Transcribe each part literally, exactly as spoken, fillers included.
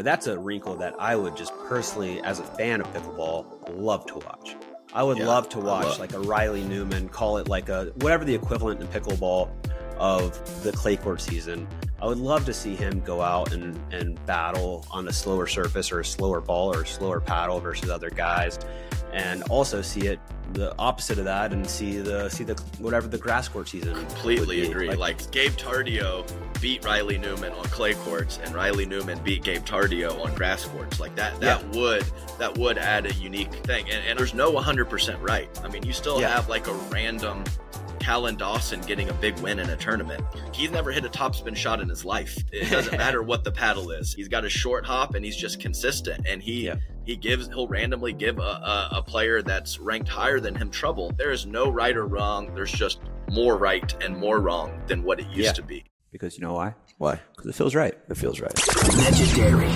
that's a wrinkle that I would just personally, as a fan of pickleball, love to watch. I would Yeah, love to watch love. like a Riley Newman, call it like a whatever the equivalent in pickleball of the clay court season. I would love to see him go out and, and battle on a slower surface or a slower ball or a slower paddle versus other guys, and also see it the opposite of that and see the see the whatever the grass court season. Completely would be. agree. Like, like Gabe Tardio beat Riley Newman on clay courts, and Riley Newman beat Gabe Tardio on grass courts. Like that, that Yeah. would that would add a unique thing. And, and there's no one hundred percent right. I mean, you still Yeah. have like a random Callan Dawson getting a big win in a tournament. He's never hit a topspin shot in his life. It doesn't matter what the paddle is. He's got a short hop and he's just consistent. And he Yeah. he gives he'll randomly give a, a, a player that's ranked higher than him trouble. There is no right or wrong. There's just more right and more wrong than what it used Yeah. to be. Because you know why? Why? Because it feels right. It feels right. Legendary.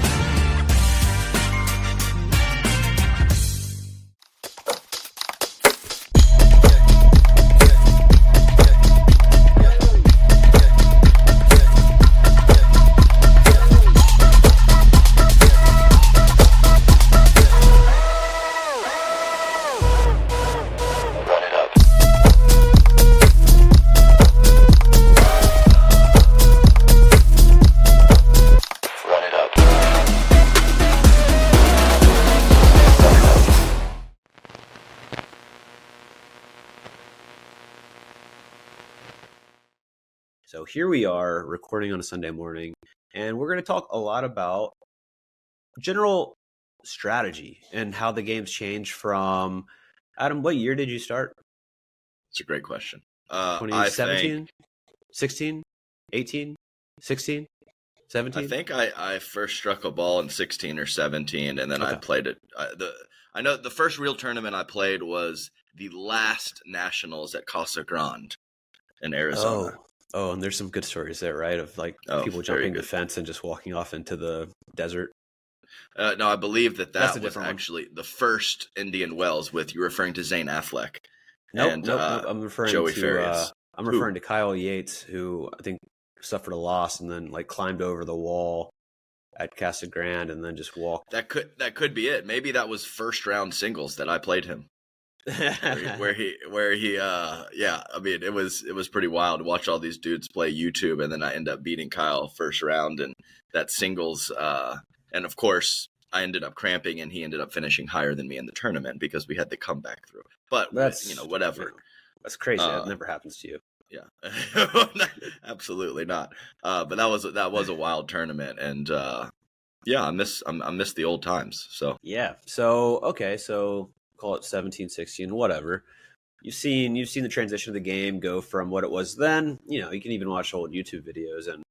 So here we are recording on a Sunday morning, and we're going to talk a lot about general strategy and how the game's changed from, Adam, what year did you start? It's a great question. Uh, twenty I seventeen? think, sixteen? eighteen? sixteen? seventeen? I think I, I first struck a ball in sixteen or seventeen, and then I Okay. played it. I, the I know the first real tournament I played was the last Nationals at Casa Grande in Arizona. Oh. Oh, and there's some good stories there, right? Of like Oh, people very jumping the good. fence and just walking off into the desert. Uh, no, I believe that That's that a was different one. actually the first Indian Wells. With you're referring to Zane Affleck. Nope, And, nope, uh, nope. I'm referring Joey to Farias. uh, I'm Who? referring to Kyle Yates, who I think suffered a loss and then like climbed over the wall at Casa Grande and then just walked. That could that could be it. Maybe that was first round singles that I played him. where, he, where he where he uh yeah I mean it was it was pretty wild to watch all these dudes play YouTube, and then I end up beating Kyle first round, and that singles uh and of course I ended up cramping and he ended up finishing higher than me in the tournament because we had the comeback through. But That's you know whatever. That's crazy. Uh, that never happens to you. Yeah. Absolutely not. Uh but that was that was a wild tournament, and uh yeah I miss I, I miss the old times. So Yeah. So okay, so call it seventeen, sixteen, whatever. You've seen you've seen the transition of the game go from what it was then. You know, you can even watch old YouTube videos, and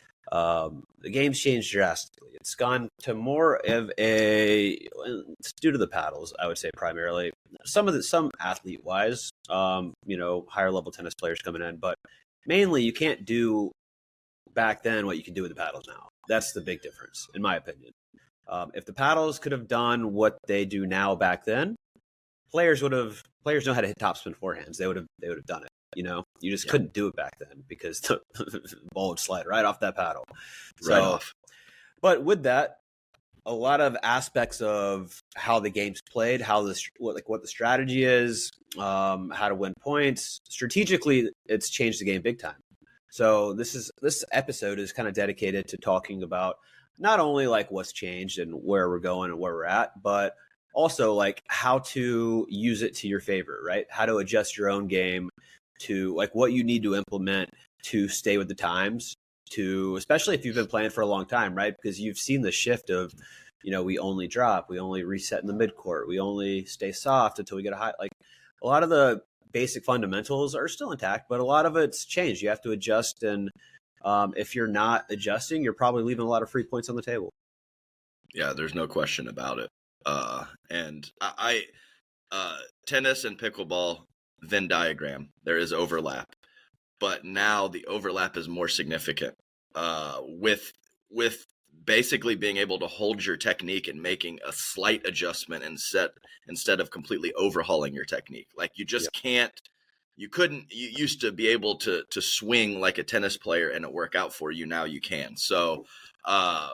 um, the game's changed drastically. It's gone to more of a it's due to the paddles, I would say primarily. Some of the some athlete wise, um, you know, higher level tennis players coming in, but mainly you can't do back then what you can do with the paddles now. That's the big difference, in my opinion. Um, if the paddles could have done what they do now back then, players would have players know how to hit topspin forehands. They would have they would have done it. You know, you just Yeah. couldn't do it back then because the ball would slide right off that paddle. So, right off. but with that, a lot of aspects of how the game's played, how the what like what the strategy is, um, how to win points strategically, it's changed the game big time. So this is this episode is kind of dedicated to talking about not only like what's changed and where we're going and where we're at, but also like how to use it to your favor, right? How to adjust your own game to like what you need to implement to stay with the times, to especially if you've been playing for a long time, right? Because you've seen the shift of, you know, we only drop, we only reset in the midcourt, we only stay soft until we get a high. Like a lot of the basic fundamentals are still intact, but a lot of it's changed. You have to adjust, and um, if you're not adjusting, you're probably leaving a lot of free points on the table. Yeah, there's no question about it. Uh, and I, I uh, tennis and pickleball Venn diagram, there is overlap, but now the overlap is more significant. Uh, with with basically being able to hold your technique and making a slight adjustment and set instead of completely overhauling your technique. Like you just yep. can't. You couldn't. You used to be able to to swing like a tennis player and it work out for you. Now you can. So. Uh,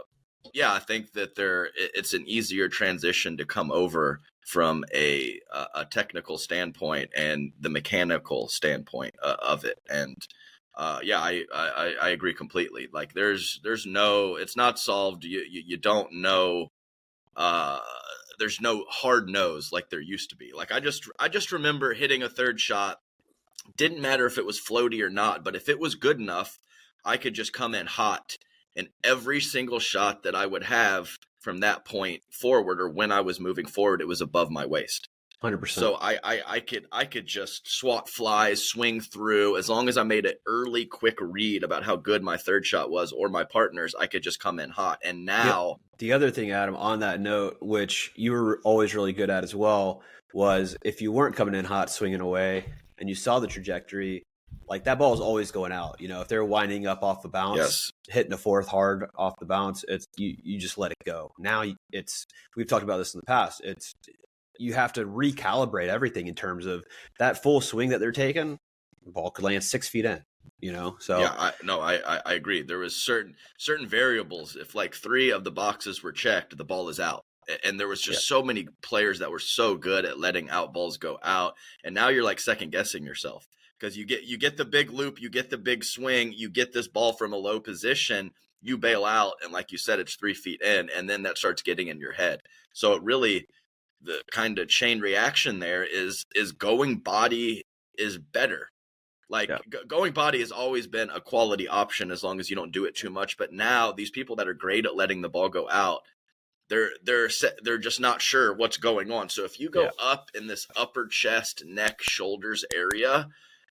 yeah, I think that there it's an easier transition to come over from a a technical standpoint and the mechanical standpoint uh, of it. And uh, yeah, I, I I agree completely. Like there's there's no, it's not solved. You you, you don't know. Uh, there's no hard nose like there used to be. Like I just I just remember hitting a third shot. Didn't matter if it was floaty or not, but if it was good enough, I could just come in hot. And every single shot that I would have from that point forward, or when I was moving forward, it was above my waist. one hundred percent. So I, I, I could I could just swat flies, swing through. As long as I made an early, quick read about how good my third shot was or my partner's, I could just come in hot. And now the, the other thing, Adam, on that note, which you were always really good at as well, was if you weren't coming in hot, swinging away, and you saw the trajectory, like that ball is always going out. You know, if they're winding up off the bounce, yes. hitting a fourth hard off the bounce, it's you, you just let it go. Now it's, we've talked about this in the past. It's, you have to recalibrate everything in terms of that full swing that they're taking. The ball could land six feet in, you know? So yeah, I, no, I, I, I agree. There was certain, certain variables. If like three of the boxes were checked, the ball is out. And there was just yeah. so many players that were so good at letting out balls go out. And now you're like second guessing yourself because you get you get the big loop, you get the big swing, you get this ball from a low position, you bail out. And like you said, it's three feet in. And then that starts getting in your head. So it really, the kind of chain reaction there is is going body is better. Like yeah. g- going body has always been a quality option as long as you don't do it too much. But now these people that are great at letting the ball go out, They're they're they're just not sure what's going on. So if you go yeah. up in this upper chest, neck, shoulders area,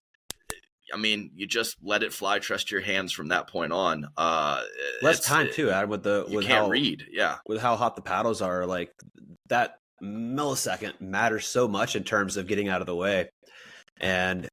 I mean, you just let it fly. Trust your hands from that point on. Uh, Less time too, Adam. With the you with can't how, read, yeah, with how hot the paddles are, like that millisecond matters so much in terms of getting out of the way, and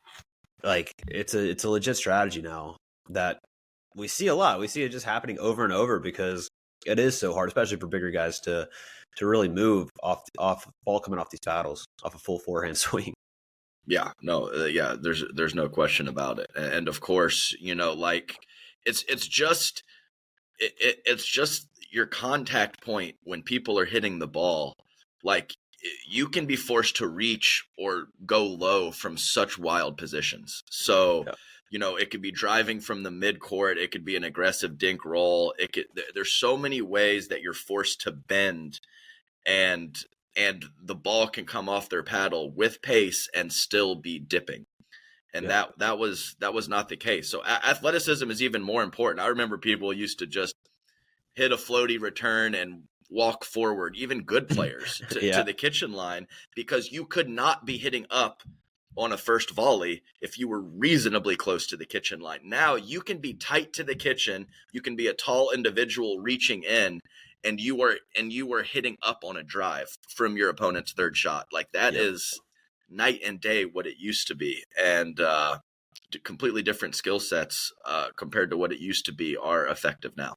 like it's a it's a legit strategy now that we see a lot. We see it just happening over and over because it is so hard, especially for bigger guys to to really move off off ball coming off these paddles, off a full forehand swing. Yeah, no, uh, yeah, there's there's no question about it. And of course, you know, like it's it's just it, it, it's just your contact point when people are hitting the ball. Like you can be forced to reach or go low from such wild positions. So yeah. You know, it could be driving from the midcourt. It could be an aggressive dink roll. It could. There's so many ways that you're forced to bend, and and the ball can come off their paddle with pace and still be dipping. And yeah. that that was that was not the case. So a- athleticism is even more important. I remember people used to just hit a floaty return and walk forward, even good players, to, yeah. to the kitchen line, because you could not be hitting up on a first volley if you were reasonably close to the kitchen line. Now you can be tight to the kitchen, you can be a tall individual reaching in, and you are and you are hitting up on a drive from your opponent's third shot. Like that yep. is night and day what it used to be. And uh, completely different skill sets uh, compared to what it used to be are effective now.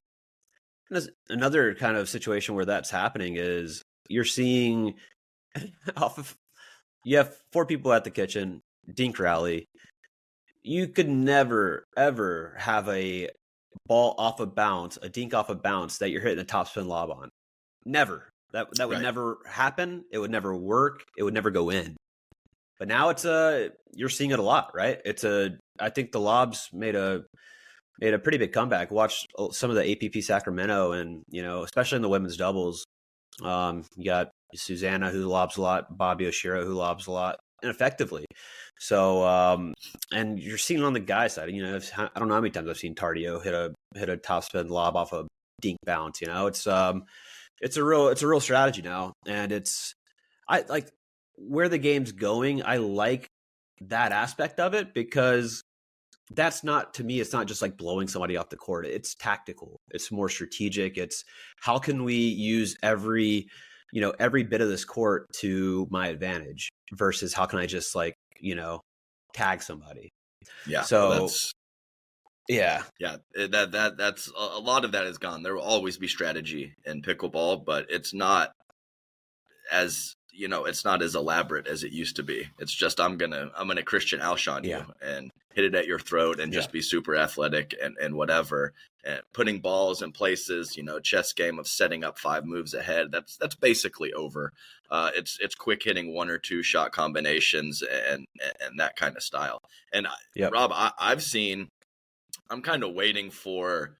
Another kind of situation where that's happening is you're seeing off of you have four people at the kitchen, dink rally. You could never, ever have a ball off a bounce, a dink off a bounce that you're hitting a topspin lob on. Never. That that would right. never happen. It would never work. It would never go in. But now it's a you're seeing it a lot, right? It's a I think the lobs made a made a pretty big comeback. Watch some of the A P P Sacramento, and you know, especially in the women's doubles. Um, you got Susanna who lobs a lot, Bobby Oshiro who lobs a lot, and effectively. So, um, and you're seeing it on the guy side. You know, I don't know how many times I've seen Tardio hit a hit a topspin lob off a dink bounce. You know, it's um, it's a real it's a real strategy now, and it's I like where the game's going. I like that aspect of it because that's not, to me, it's not just like blowing somebody off the court. It's tactical. It's more strategic. It's how can we use every, you know, every bit of this court to my advantage versus how can I just like, you know, tag somebody. Yeah. So that's, yeah. Yeah. That, that, that's a lot of that is gone. There will always be strategy in pickleball, but it's not as you know, it's not as elaborate as it used to be. It's just I'm gonna I'm gonna Christian Alshon Yeah. you and hit it at your throat and just Yeah. be super athletic and, and whatever. And putting balls in places, you know, chess game of setting up five moves ahead. That's that's basically over. Uh, it's it's quick hitting one or two shot combinations and and that kind of style. And Yep. Rob, I, I've seen. I'm kind of waiting for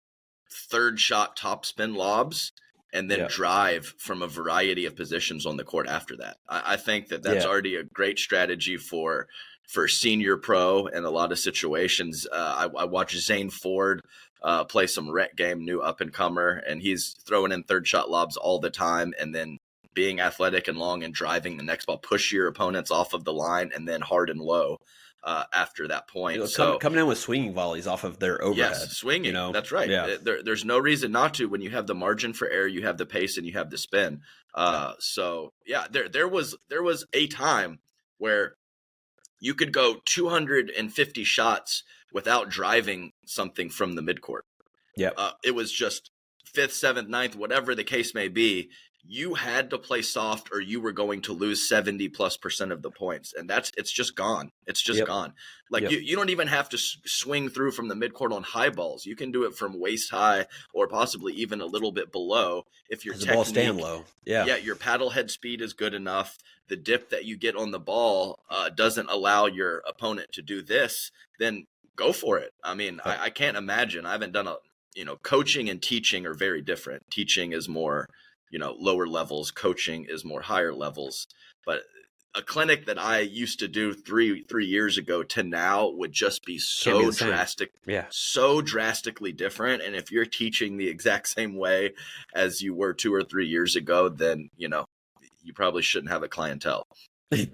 third shot top spin lobs and then Yeah. drive from a variety of positions on the court after that. I, I think that that's Yeah. already a great strategy for for senior pro in a lot of situations. Uh, I, I watched Zane Ford uh, play some rec game, new up and comer, and he's throwing in third shot lobs all the time, and then being athletic and long and driving the next ball, push your opponents off of the line, and then hard and low uh, after that point. You know, so come, coming in with swinging volleys off of their overhead. yes, swinging. You know? That's right. Yeah. There, there's no reason not to when you have the margin for error, you have the pace, and you have the spin. Uh, Yeah. So yeah, there there was there was a time where you could go two hundred fifty shots without driving something from the midcourt. Yeah. Uh, it was just fifth, seventh, ninth, whatever the case may be. You had to play soft or you were going to lose seventy plus percent of the points. And that's, it's just gone. It's just Yep. gone. Like Yep. you, you don't even have to s- swing through from the midcourt on high balls. You can do it from waist high or possibly even a little bit below. If your Because the ball's staying technique- low. Yeah. yeah, your paddle head speed is good enough. The dip that you get on the ball uh, doesn't allow your opponent to do this, then go for it. I mean, Right. I, I can't imagine. I haven't done a, you know, coaching and teaching are very different. Teaching is more, you know, lower levels. Coaching is more higher levels. But a clinic that I used to do three three years ago to now would just be Can't be so the same. drastic, Yeah. so drastically different. And if you're teaching the exact same way as you were two or three years ago, then, you know, you probably shouldn't have a clientele. like,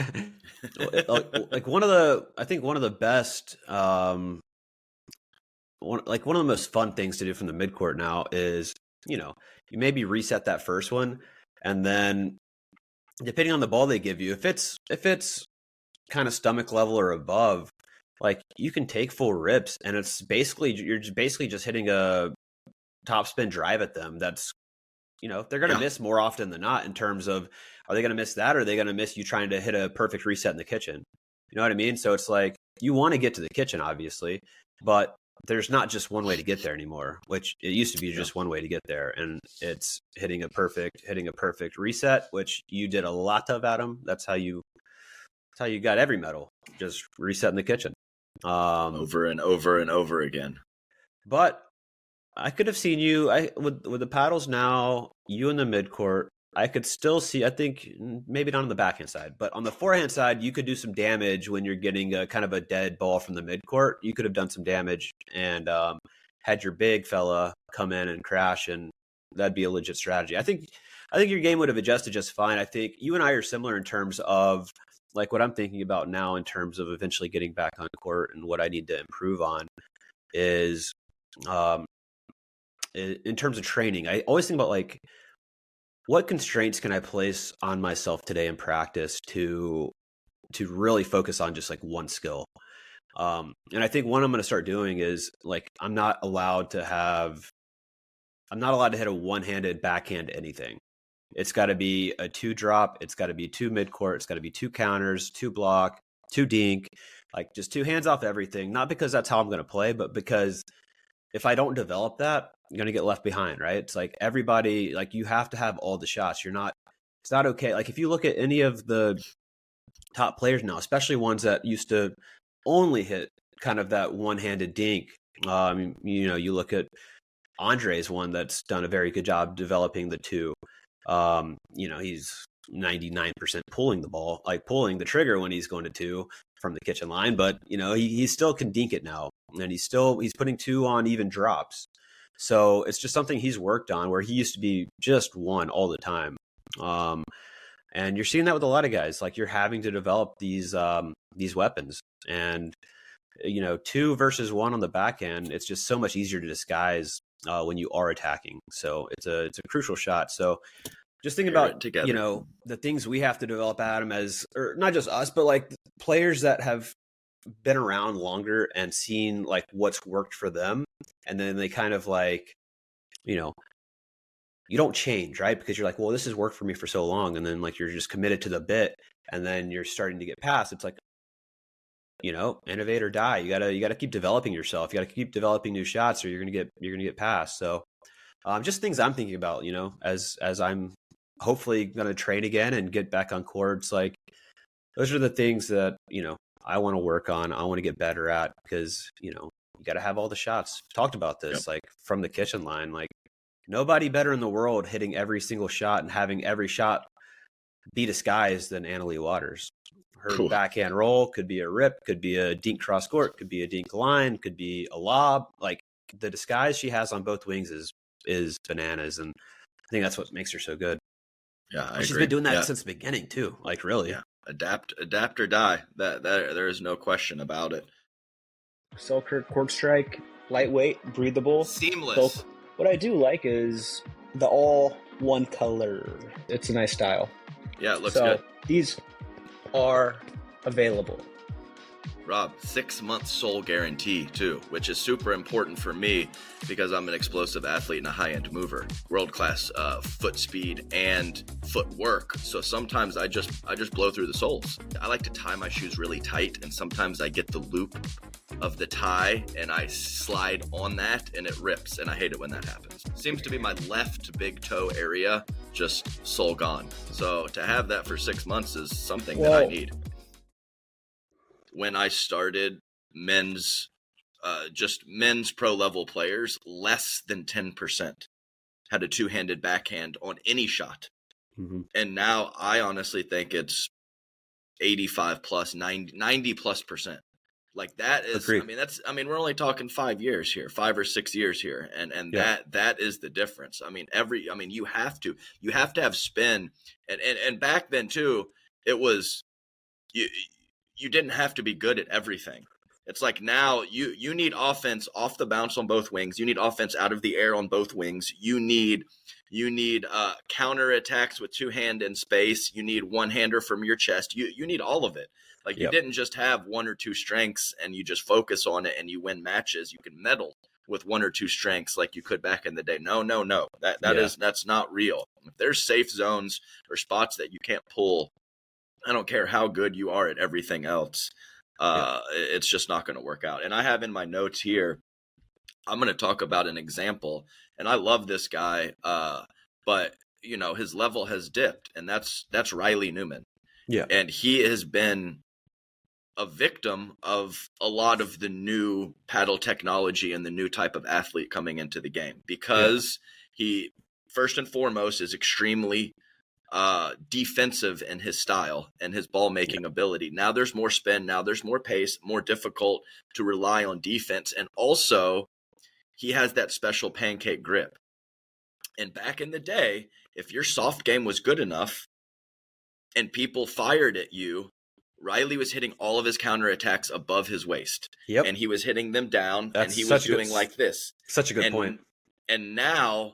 like one of the, I think one of the best, um, one, like one of the most fun things to do from the midcourt now is, you know, you maybe reset that first one, and then depending on the ball they give you, if it's if it's kind of stomach level or above, like you can take full rips, and it's basically you're just basically just hitting a top spin drive at them. That's, you know, they're going to Yeah. miss more often than not in terms of, are they going to miss that, or are they going to miss you trying to hit a perfect reset in the kitchen? You know what I mean? So it's like you want to get to the kitchen, obviously, but there's not just one way to get there anymore, which it used to be just one way to get there. And it's hitting a perfect, hitting a perfect reset, which you did a lot of, Adam. That's how you, that's how you got every medal, just reset in the kitchen. Um, Over and over and over again. but I could have seen you, I with with the paddles now, you in the midcourt. I could still see, I think maybe not on the backhand side, but on the forehand side, you could do some damage when you're getting a kind of a dead ball from the midcourt. You could have done some damage and um, had your big fella come in and crash, and that'd be a legit strategy. I think, I think your game would have adjusted just fine. I think you and I are similar in terms of like what I'm thinking about now in terms of eventually getting back on court, and what I need to improve on is, um, in terms of training. I always think about like, what constraints can I place on myself today in practice to to really focus on just like one skill? Um, and I think one I'm going to start doing is like, I'm not allowed to have, I'm not allowed to hit a one-handed backhand anything. It's got to be a two drop. It's got to be two midcourt. It's got to be two counters, two block, two dink, like just two hands off everything. Not because that's how I'm going to play, but because if I don't develop that, I'm going to get left behind, right? It's like everybody, like you have to have all the shots. You're not, it's not okay. Like if you look at any of the top players now, especially ones that used to only hit kind of that one-handed dink, um, you know, you look at Andre's one that's done a very good job developing the two. Um, you know, he's ninety-nine percent pulling the ball, like pulling the trigger when he's going to two from the kitchen line, but you know, he, he still can dink it now, and he's still, he's putting two on even drops. So it's just something he's worked on, where he used to be just one all the time. Um, and you're seeing that with a lot of guys, like you're having to develop these, um, these weapons, and, you know, two versus one on the back end, it's just so much easier to disguise, uh, when you are attacking. So it's a, it's a crucial shot. So just think Pair it about, together. you know, the things we have to develop, Adam, as, or not just us, but like players that have been around longer and seen like what's worked for them. And then they kind of like, you know, you don't change, right? Because you're like, well, this has worked for me for so long. And then like, you're just committed to the bit, and then you're starting to get past. It's like, you know, innovate or die. You gotta, you gotta keep developing yourself. You gotta keep developing new shots, or you're going to get, you're going to get past. So um, just things I'm thinking about, you know, as, as I'm hopefully going to train again and get back on courts. Like, those are the things that, you know, I want to work on. I want to get better at, because, you know, you got to have all the shots. Talked about this, yep. like from the kitchen line, like nobody better in the world hitting every single shot and having every shot be disguised than Annalie Waters. Her cool. backhand roll could be a rip, could be a dink cross court, could be a dink line, could be a lob. Like, the disguise she has on both wings is, is bananas. And I think that's what makes her so good. Yeah, I She's agree. been doing that yeah. since the beginning too. Like, really. Yeah. Adapt, adapt or die. That, that there is no question about it. Selkirk Cork Strike, lightweight, breathable, seamless. So, what I do like is the all one color. It's a nice style. Yeah, it looks so, good. These are available. Rob, six month sole guarantee too, which is super important for me because I'm an explosive athlete and a high end mover, world class uh, foot speed and footwork. So sometimes I just I just blow through the soles. I like to tie my shoes really tight, and sometimes I get the loop of the tie and I slide on that and it rips, and I hate it when that happens. Seems to be my left big toe area just sole gone. So to have that for six months is something Whoa. that I need. When I started men's, uh, just men's pro level players, less than ten percent had a two-handed backhand on any shot. Mm-hmm. And now I honestly think it's eighty-five plus, ninety, ninety plus percent. Like that is, Agreed. I mean, that's, I mean, we're only talking five years here, five or six years here. And, and yeah. that, that is the difference. I mean, every, I mean, you have to, you have to have spin. And, and, and back then too, it was, you, you didn't have to be good at everything. It's like now you, you need offense off the bounce on both wings. You need offense out of the air on both wings. You need, you need uh, counter attacks with two hand in space. You need one hander from your chest. You, you need all of it. Like you yep. didn't just have one or two strengths and you just focus on it and you win matches. You can medal with one or two strengths like you could back in the day. No, no, no. That that yeah. is that's not real. If there's safe zones or spots that you can't pull, I don't care how good you are at everything else. Uh, yeah. It's just not going to work out. And I have in my notes here, I'm going to talk about an example. And I love this guy, uh, but you know his level has dipped, and that's that's Riley Newman. Yeah, and he has been a victim of a lot of the new paddle technology and the new type of athlete coming into the game because yeah. he, first and foremost, is extremely uh, defensive in his style and his ball making yeah. ability. Now there's more spin. Now there's more pace, more difficult to rely on defense. And also he has that special pancake grip. And back in the day, if your soft game was good enough and people fired at you, Riley was hitting all of his counterattacks above his waist. Yep. And he was hitting them down, That's and he was doing good, like this. Such a good and, point. And now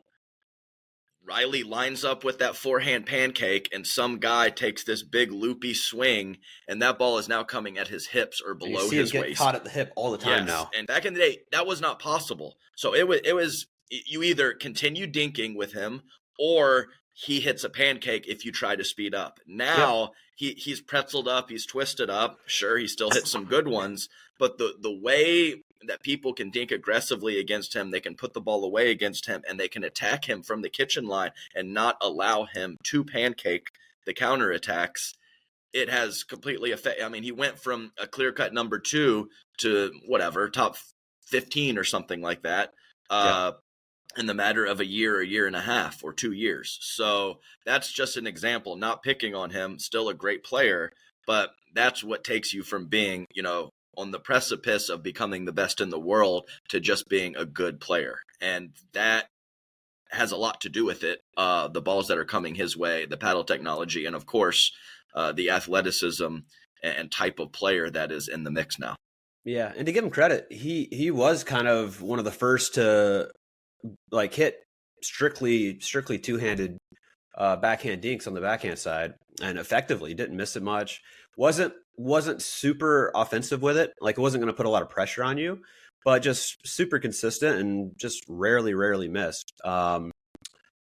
Riley lines up with that forehand pancake, and some guy takes this big loopy swing, and that ball is now coming at his hips or below you see his him waist. Get caught at the hip all the time yes. now. And back in the day, that was not possible. So it was, it was you either continue dinking with him or he hits a pancake if you try to speed up. Now yep. he he's pretzeled up, he's twisted up. Sure, he still hits some good ones, but the the way that people can dink aggressively against him, they can put the ball away against him, and they can attack him from the kitchen line and not allow him to pancake the counterattacks. It has completely affected. I mean, he went from a clear-cut number two to whatever, top fifteen or something like that. Uh, yeah. in the matter of a year, a year and a half, or two years. So that's just an example, not picking on him, still a great player, but that's what takes you from being, you know, on the precipice of becoming the best in the world to just being a good player. And that has a lot to do with it. Uh, the balls that are coming his way, the paddle technology, and of course, uh, the athleticism and type of player that is in the mix now. Yeah. And to give him credit, he, he was kind of one of the first to, like hit strictly strictly two-handed uh, backhand dinks on the backhand side, and effectively didn't miss it much. Wasn't wasn't super offensive with it. Like it wasn't going to put a lot of pressure on you, but just super consistent and just rarely rarely missed. Um,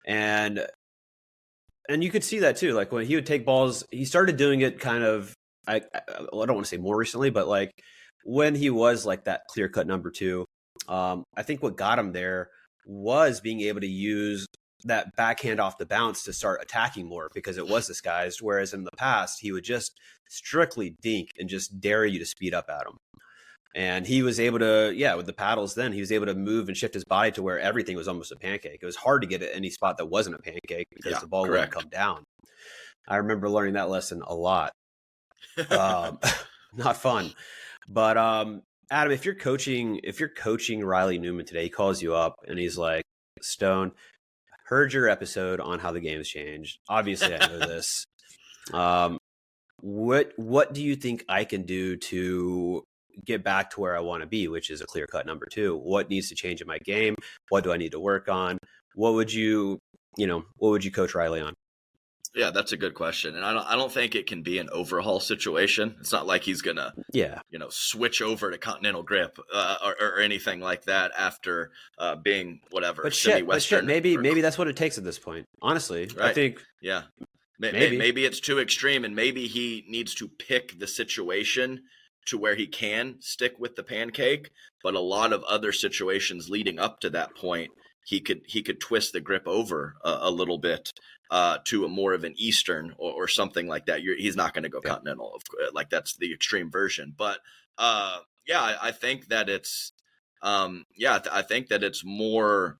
And and you could see that too. Like when he would take balls, he started doing it kind of, I, I, I don't want to say more recently, but like when he was like that clear cut number two, um, I think what got him there was being able to use that backhand off the bounce to start attacking more because it was disguised. Whereas in the past, he would just strictly dink and just dare you to speed up at him. And he was able to, yeah, with the paddles then, he was able to move and shift his body to where everything was almost a pancake. It was hard to get at any spot that wasn't a pancake because Yeah, the ball correct. wouldn't come down. I remember learning that lesson a lot. Um, not fun. But um, Adam, if you're coaching, if you're coaching Riley Newman today, he calls you up and he's like, Stone, heard your episode on how the game's changed. Obviously, I know this. Um, what what do you think I can do to get back to where I want to be, which is a clear cut number two? What needs to change in my game? What do I need to work on? What would you, you know, what would you coach Riley on? Yeah, that's a good question. And I don't I don't think it can be an overhaul situation. It's not like he's gonna Yeah. you know, switch over to Continental Grip uh, or, or anything like that after uh, being whatever But shit, but shit, semi-Western. maybe or- maybe that's what it takes at this point. Honestly, I Right. think Yeah. May- may- Maybe. Maybe it's too extreme, and maybe he needs to pick the situation to where he can stick with the pancake. But a lot of other situations leading up to that point, he could he could twist the grip over a, a little bit uh, to a more of an Eastern or, or something like that. You're, he's not going to go Yeah. continental, of course, like that's the extreme version. But uh, yeah, I, I think that it's um, yeah, I, th- I think that it's more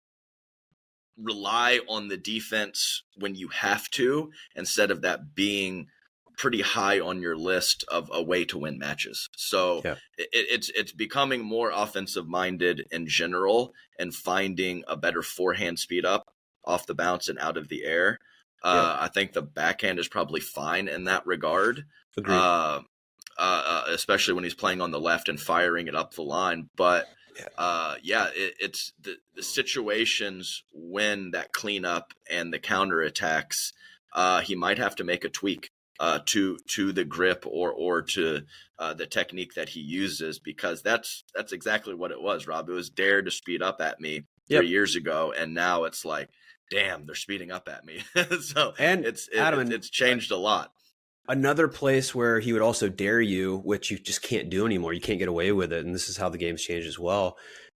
rely on the defense when you have to, instead of that being pretty high on your list of a way to win matches. So Yeah. it, it's it's becoming more offensive minded in general and finding a better forehand speed up off the bounce and out of the air. Uh, I think the backhand is probably fine in that regard. agreed. Uh, uh, especially when he's playing on the left and firing it up the line. But uh, yeah, it, it's the, the situations when that cleanup and the counterattacks, uh, he might have to make a tweak uh, to to the grip or or to uh, the technique that he uses, because that's that's exactly what it was, Rob. It was dare to speed up at me Yep. three years ago, and now it's like, damn, they're speeding up at me. So And it's it, Adam, it's, it's changed a lot. Another place where he would also dare you, which you just can't do anymore, you can't get away with it, and this is how the game's changed as well,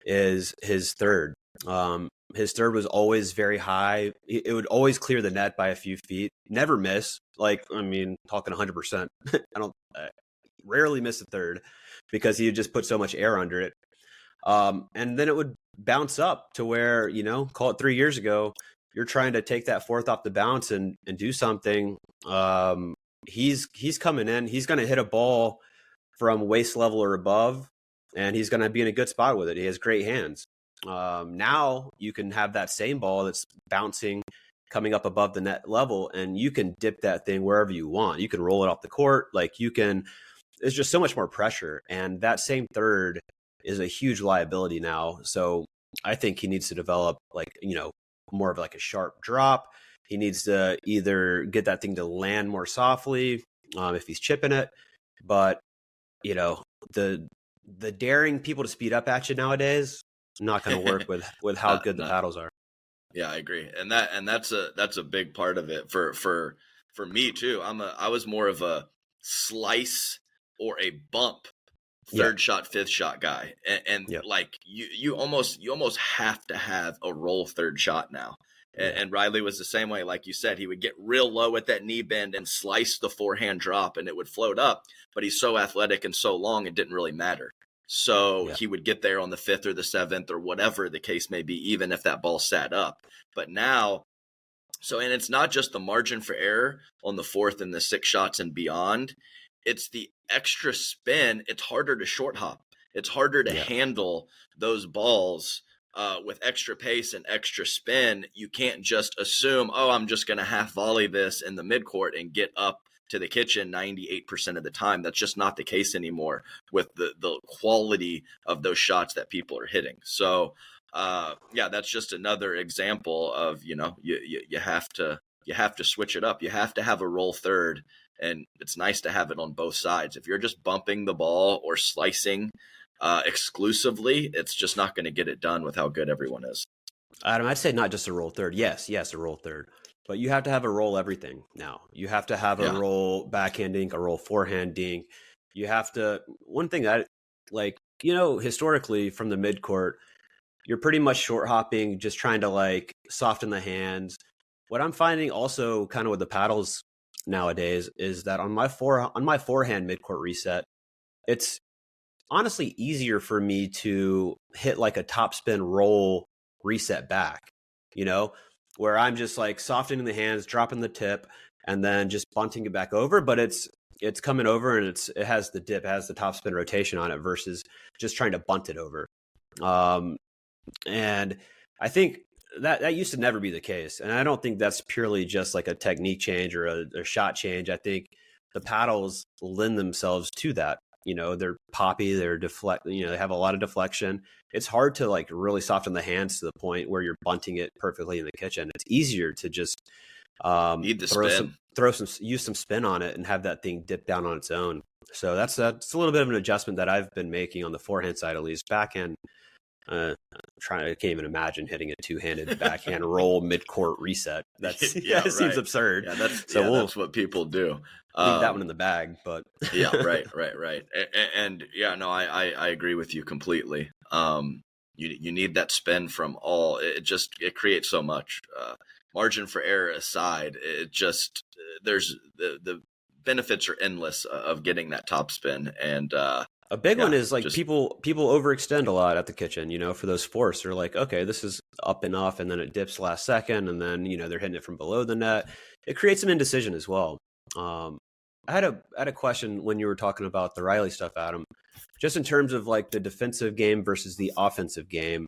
is his third. Um, his third was always very high. It it would always clear the net by a few feet, never miss. Like, I mean, talking one hundred percent. I don't I rarely miss a third because he would just put so much air under it. Um, and then it would bounce up to where, you know, call it three years ago, you're trying to take that fourth off the bounce and, and do something. Um, he's he's coming in. He's going to hit a ball from waist level or above, and he's going to be in a good spot with it. He has great hands. Um, now you can have that same ball that's bouncing, coming up above the net level, and you can dip that thing wherever you want. You can roll it off the court. Like you can, there's just so much more pressure. And that same third is a huge liability now. So I think he needs to develop like, you know, more of like a sharp drop. He needs to either get that thing to land more softly um, if he's chipping it. But, you know, the the daring people to speed up at you nowadays, not going to work with, with how Not- good the not- paddles are. Yeah, I agree, and that and that's a that's a big part of it for for for me too. I'm a I was more of a slice or a bump third Yeah. shot, fifth shot guy, and, and Yep. like you you almost you almost have to have a roll third shot now. And, Yeah. and Riley was the same way. Like you said, he would get real low at that knee bend and slice the forehand drop, and it would float up. But he's so athletic and so long, it didn't really matter. So Yeah. he would get there on the fifth or the seventh or whatever the case may be, even if that ball sat up. But now, so, and it's not just the margin for error on the fourth and the six shots and beyond. It's the extra spin. It's harder to short hop. It's harder to Yeah. handle those balls uh, with extra pace and extra spin. You can't just assume, oh, I'm just going to half volley this in the midcourt and get up to the kitchen ninety-eight percent of the time. That's just not the case anymore with the, the quality of those shots that people are hitting. So, uh, yeah, that's just another example of, you know, you, you, you have to, you have to switch it up. You have to have a roll third, and it's nice to have it on both sides. If you're just bumping the ball or slicing uh, exclusively, it's just not going to get it done with how good everyone is. Adam, I'd say not just a roll third. Yes, yes, a roll third. But you have to have a roll everything now. You have to have a Yeah. roll backhand dink, a roll forehand dink. You have to, one thing that, like, you know, historically from the midcourt, you're pretty much short hopping, just trying to like soften the hands. What I'm finding also kind of with the paddles nowadays is that on my fore on my forehand midcourt reset, it's honestly easier for me to hit like a topspin roll reset back, you know, where I'm just like softening the hands, dropping the tip, and then just bunting it back over. But it's it's coming over and it's it has the dip, it has the topspin rotation on it versus just trying to bunt it over. Um, and I think that that used to never be the case. And I don't think that's purely just like a technique change or a, a shot change. I think the paddles lend themselves to that. You know, they're poppy, they're deflect, you know, they have a lot of deflection. It's hard to like really soften the hands to the point where you're bunting it perfectly in the kitchen. It's easier to just um, Need the throw spin. some, throw some, use some spin on it and have that thing dip down on its own. So that's, that's a little bit of an adjustment that I've been making on the forehand side, at least. Backhand, uh, I'm trying, I can't even imagine hitting a two-handed backhand roll mid-court reset. That's Yeah, that seems right. absurd. Yeah, that's So yeah, we'll that's what people do. leave Um, that one in the bag. But yeah, right, right, right. And, and yeah, no, I, I I agree with you completely. Um, you you need that spin from all. It just it creates so much. Uh, margin for error aside, it just there's the the benefits are endless of getting that top spin. And uh, a big Yeah, one is like just- people people overextend a lot at the kitchen, you know, for those force. They're like, okay, this is up and off, and then it dips last second, and then, you know, they're hitting it from below the net. It creates some indecision as well. Um, I had a I had a question when you were talking about the Riley stuff, Adam, just in terms of like the defensive game versus the offensive game.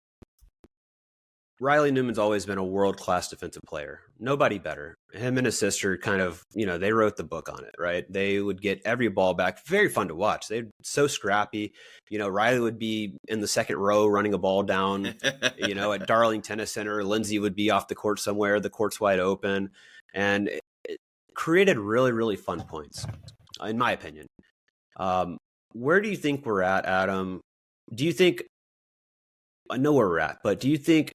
Riley Newman's always been a world-class defensive player. Nobody better. Him and his sister kind of, you know, they wrote the book on it, right? They would get every ball back. Very fun to watch. They're so scrappy. You know, Riley would be in the second row running a ball down, you know, at Darling Tennis Center. Lindsay would be off the court somewhere. The court's wide open. And it, it created really, really fun points, in my opinion. Um, where do you think we're at, Adam? Do you think, I know where we're at, but do you think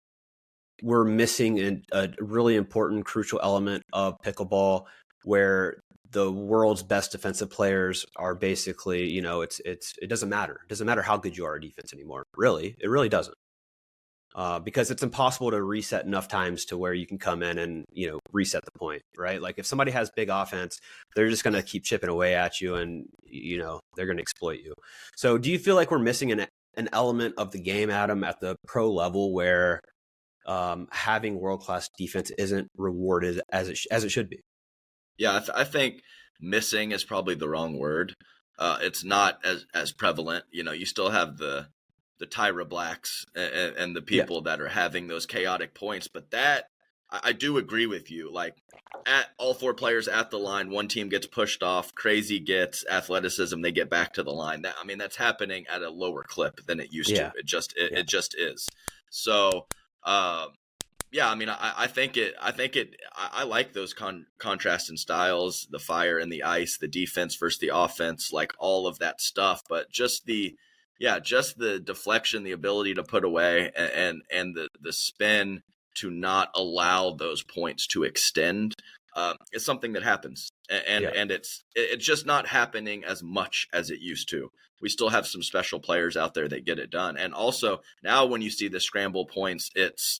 we're missing an, a really important, crucial element of pickleball where the world's best defensive players are basically, you know, it's, it's, it doesn't matter. It doesn't matter how good you are at defense anymore. Really, it really doesn't. Uh, because it's impossible to reset enough times to where you can come in and, you know, reset the point, right? Like if somebody has big offense, they're just going to keep chipping away at you and, you know, they're going to exploit you. So do you feel like we're missing an, an element of the game, Adam, at the pro level where um, having world-class defense isn't rewarded as it, sh- as it should be? Yeah, I, th- I think missing is probably the wrong word. Uh, it's not as, as prevalent. You know, you still have the the Tyra Blacks and, and the people yeah. that are having those chaotic points. But that, I, I do agree with you. Like, at all four players at the line, one team gets pushed off, crazy gets athleticism, they get back to the line. That I mean, that's happening at a lower clip than it used yeah. to. It just it, yeah. it just is. So, um, yeah, I mean, I, I think it. I think it. I, I like those con- contrast in styles, the fire and the ice, the defense versus the offense, like all of that stuff. But just the, yeah, just the deflection, the ability to put away, and and, and the the spin to not allow those points to extend um, is something that happens, and and, Yeah. and it's it's just not happening as much as it used to. We still have some special players out there that get it done, and also now when you see the scramble points, it's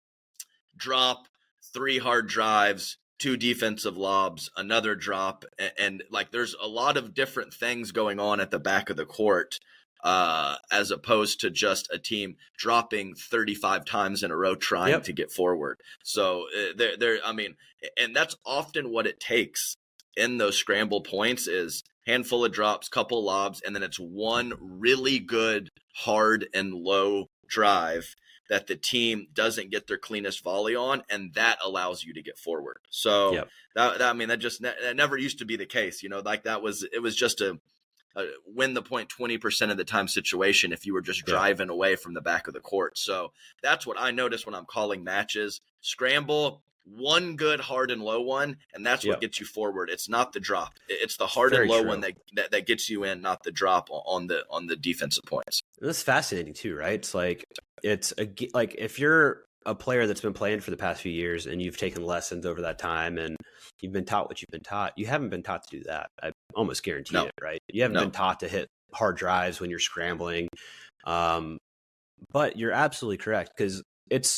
drop, three hard drives, two defensive lobs, another drop, and, and like there's a lot of different things going on at the back of the court, uh, as opposed to just a team dropping thirty-five times in a row trying Yep. to get forward. So uh, there, there, I mean, and that's often what it takes in those scramble points is handful of drops, couple lobs, and then it's one really good hard and low drive that the team doesn't get their cleanest volley on, and that allows you to get forward. So Yep. that, that I mean, that just ne- that never used to be the case, you know. Like that was it was just a, a win the point twenty percent of the time situation if you were just Yeah. driving away from the back of the court. So that's what I notice when I'm calling matches. Scramble, one good hard and low one, and that's what Yep. gets you forward. It's not the drop. It's the hard Very and low true. one that, that that gets you in, not the drop on the on the defensive points. That's fascinating too, right? It's like it's a g- like if you're a player that's been playing for the past few years and you've taken lessons over that time and you've been taught what you've been taught, you haven't been taught to do that. I almost guarantee No. it, right? You haven't No. been taught to hit hard drives when you're scrambling. Um, but you're absolutely correct, because it's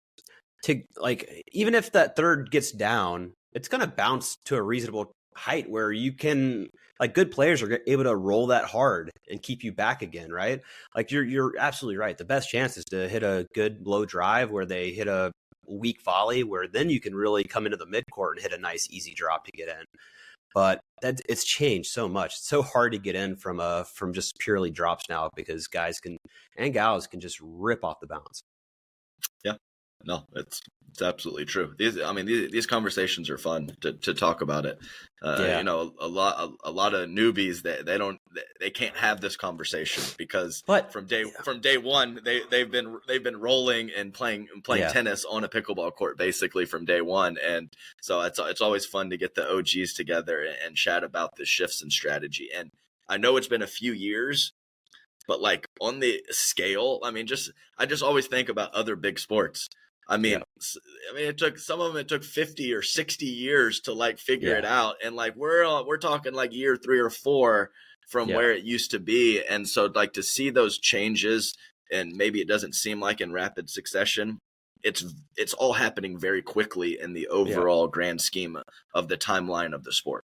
to like, even if that third gets down, it's going to bounce to a reasonable height where you can, like, good players are able to roll that hard and keep you back again, right? Like you're you're absolutely right. The best chance is to hit a good low drive where they hit a weak volley, where then you can really come into the midcourt and hit a nice easy drop to get in. But that it's changed so much. It's so hard to get in from a from just purely drops now, because guys can and gals can just rip off the bounce. Yeah, no, it's it's absolutely true. These, I mean, these, these conversations are fun to, to talk about it. Uh, Yeah. You know, a lot a, a lot of newbies that they, they don't they can't have this conversation because But from day from day one they they've been they've been rolling and playing playing Yeah. tennis on a pickleball court basically from day one, and so it's it's always fun to get the O Gs together and, and chat about the shifts in strategy. And I know it's been a few years, but like on the scale, I mean, just I just always think about other big sports. I mean, Yeah. s- I mean, it took some of them. It took fifty or sixty years to like figure Yeah. it out, and like we're uh, we're talking like year three or four from Yeah. where it used to be, and so like to see those changes, and maybe it doesn't seem like in rapid succession. It's it's all happening very quickly in the overall grand scheme of the timeline of the sport.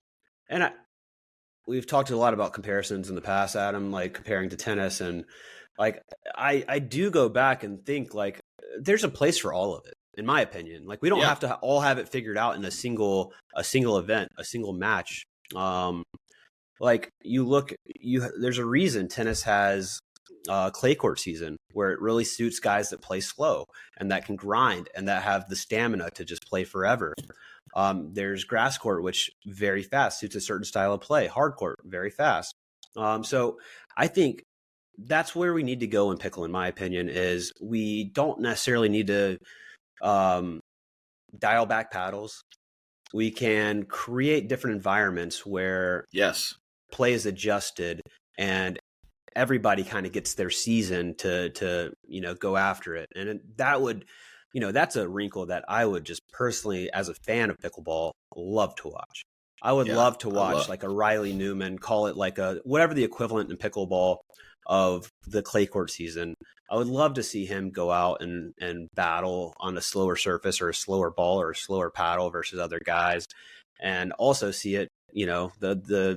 And I, we've talked a lot about comparisons in the past, Adam, like comparing to tennis, and like I I do go back and think like there's a place for all of it, in my opinion. Like we don't Yeah. have to all have it figured out in a single a single event, a single match. Um, like you look, you there's a reason tennis has uh, clay court season, where it really suits guys that play slow and that can grind and that have the stamina to just play forever. Um, there's grass court, which very fast suits a certain style of play. Hard court, very fast. Um, so I think that's where we need to go in pickle, in my opinion, is we don't necessarily need to um, dial back paddles. We can create different environments where Yes. play is adjusted and everybody kind of gets their season to to you know go after it. And it- that would, you know, that's a wrinkle that I would just personally, as a fan of pickleball, love to watch. I would Yeah, love to I watch love- like a Riley Newman, call it like a whatever the equivalent in pickleball of the clay court season. I would love to see him go out and and battle on a slower surface or a slower ball or a slower paddle versus other guys, and also see it, you know, the the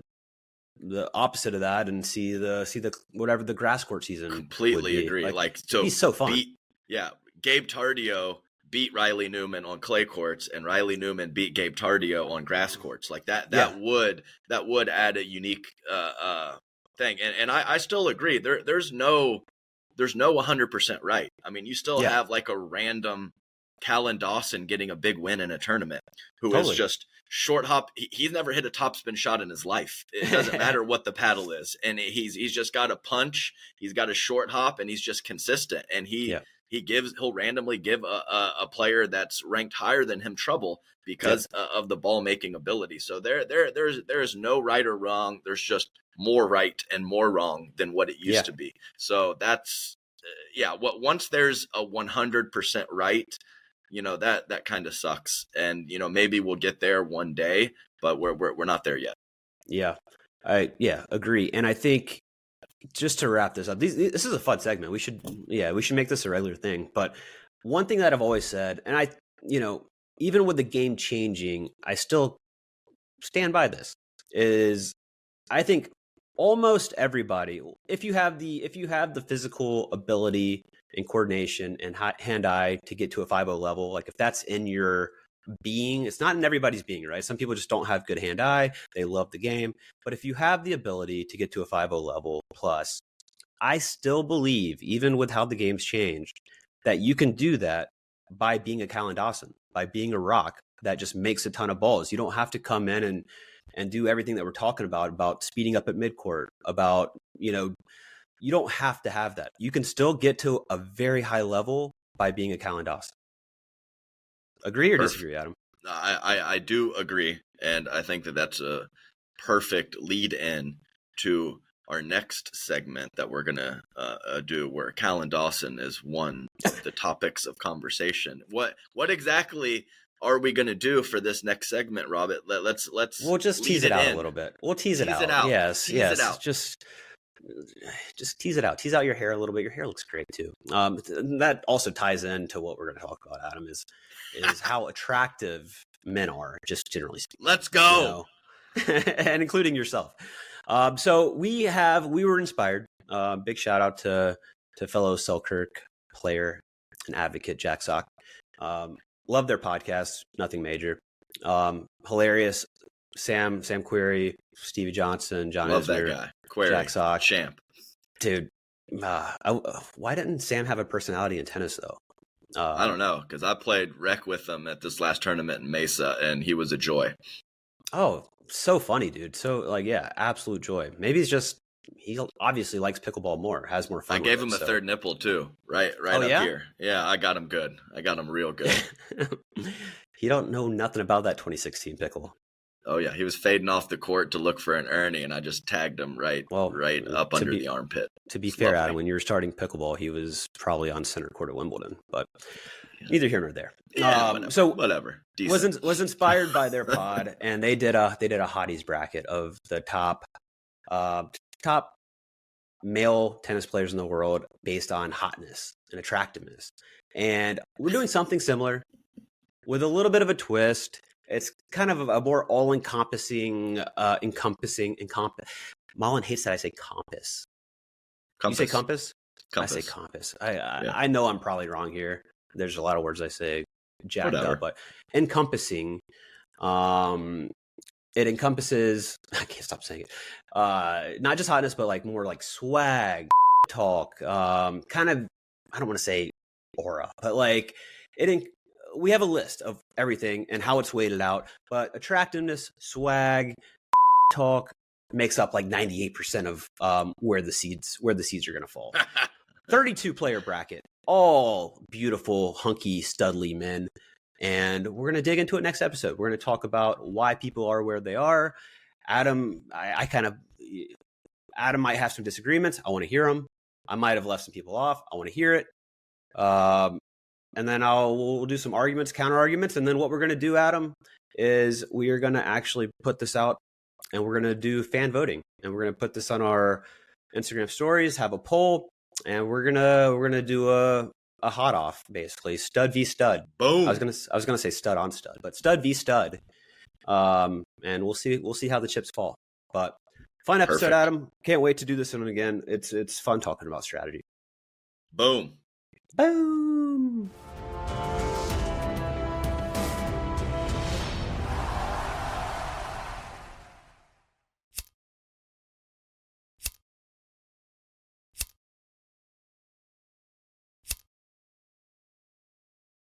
the opposite of that, and see the see the whatever the grass court season would Completely be. agree. Like, Like, so, he's so fun. Beat, yeah, Gabe Tardio beat Riley Newman on clay courts, and Riley Newman beat Gabe Tardio on grass courts. Like that, that Yeah. would that would add a unique uh, uh, thing. And and I, I still agree. There there's no there's no one hundred percent right. I mean, you still Yeah. have like a random Callan Dawson getting a big win in a tournament, who Totally. is just short hop. He, he's never hit a topspin shot in his life. It doesn't matter what the paddle is, and he's he's just got a punch. He's got a short hop, and he's just consistent. And he Yeah. he gives he'll randomly give a, a, a player that's ranked higher than him trouble because uh, of the ball making ability. So there there there's there is no right or wrong. There's just more right and more wrong than what it used Yeah. to be. So that's uh, yeah. What once there's a one hundred percent right, you know, that that kind of sucks. And you know, maybe we'll get there one day, but we're we're we're not there yet. Yeah, I yeah agree. And I think, just to wrap this up, these, this is a fun segment. We should yeah we should make this a regular thing. But one thing that I've always said, and I you know even with the game changing, I still stand by this, is I think almost everybody, if you have the if you have the physical ability and coordination and hi- hand-eye to get to a five oh level, like if that's in your being, it's not in everybody's being, right? Some people just don't have good hand-eye. They love the game. But if you have the ability to get to a five oh level plus, I still believe, even with how the game's changed, that you can do that by being a Callan Dawson, by being a rock that just makes a ton of balls. You don't have to come in and and do everything that we're talking about, about speeding up at midcourt, about, you know, you don't have to have that. You can still get to a very high level by being a Callan Dawson. Agree or Perfect. disagree, Adam? I, I, I do agree, and I think that that's a perfect lead in to our next segment that we're gonna uh, uh, do, where Callan Dawson is one of the topics of conversation. What what exactly are we gonna do for this next segment, Robert? Let, let's let's We'll just lead tease it, out in. a little bit. We'll tease, it, Tease out. it out. Yes, Tease yes. it out. Just just tease it out. Tease out your hair a little bit. Your hair looks great too. Um, that also ties into what we're going to talk about, Adam. Is is how attractive men are, just generally speaking. Let's go, you know? And including yourself. Um, so we have we were inspired. Uh, big shout out to to fellow Selkirk player and advocate Jack Sock. Um, love their podcast. Nothing major. Um, hilarious. Sam Sam Query, Stevie Johnson, John love Isner, that guy. Query, Jack Sock, champ, dude. Uh, I, why didn't Sam have a personality in tennis though? Uh, I don't know, because I played rec with him at this last tournament in Mesa, and he was a joy. Oh, so funny, dude. So like, yeah, absolute joy. Maybe he's just he obviously likes pickleball more, has more fun. I gave with him it, a so. third nipple too, right, right Oh, up yeah? here. Yeah, I got him good. I got him real good. He don't know nothing about that twenty sixteen pickle. Oh yeah, he was fading off the court to look for an Ernie, and I just tagged him right, Well, right up to under be- the armpit. To be It's fair, lovely. Adam, when you were starting pickleball, he was probably on center court at Wimbledon, but neither here nor there. Yeah, Um, whatever. so whatever. Decent. was in, was inspired by their pod, and they did a they did a hotties bracket of the top uh, top male tennis players in the world based on hotness and attractiveness, and we're doing something similar with a little bit of a twist. It's kind of a more all encompassing, uh, encompassing, encomp. Mullen hates that I say compass. compass. You say compass? Compass. I say compass. I I, Yeah. I know I'm probably wrong here. There's a lot of words I say jacked Whatever. up, but encompassing, um, it encompasses. I can't stop saying it. Uh, not just hotness, but like more like swag, talk, um, kind of. I don't want to say aura, but like it. En- we have a list of everything and how it's weighted out, but attractiveness, swag, talk makes up like ninety-eight percent of um, where the seeds where the seeds are going to fall. thirty-two player bracket, all beautiful, hunky, studly men. And we're going to dig into it next episode. We're going to talk about why people are where they are. Adam, I, I kind of, Adam might have some disagreements. I want to hear them. I might have left some people off. I want to hear it. Um, and then I'll we'll do some arguments, counter arguments. And then what we're going to do, Adam, is we are going to actually put this out and we're going to do fan voting. And we're going to put this on our Instagram stories, have a poll. And we're gonna we're gonna do a a hot off, basically stud v stud. Boom. I was gonna I was gonna say stud on stud, but stud v stud. Um, and we'll see we'll see how the chips fall. But fun episode, Perfect. Adam. Can't wait to do this one again. It's it's fun talking about strategy. Boom. Boom.